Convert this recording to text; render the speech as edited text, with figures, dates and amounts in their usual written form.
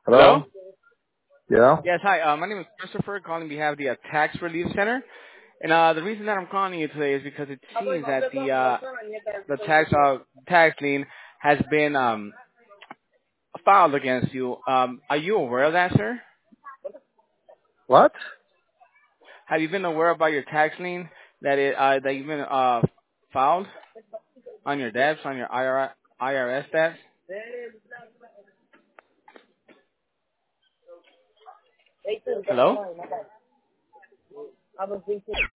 Hello? Hello? Yeah? Yes, hi. My name is Christopher, calling on behalf of the Tax Relief Center. And the reason that I'm calling you today is because it seems that the tax lien has been filed against you. Are you aware of that, sir? What? Have you been aware about your tax lien that you've been filed on your debts, on your IRS debts? Hello?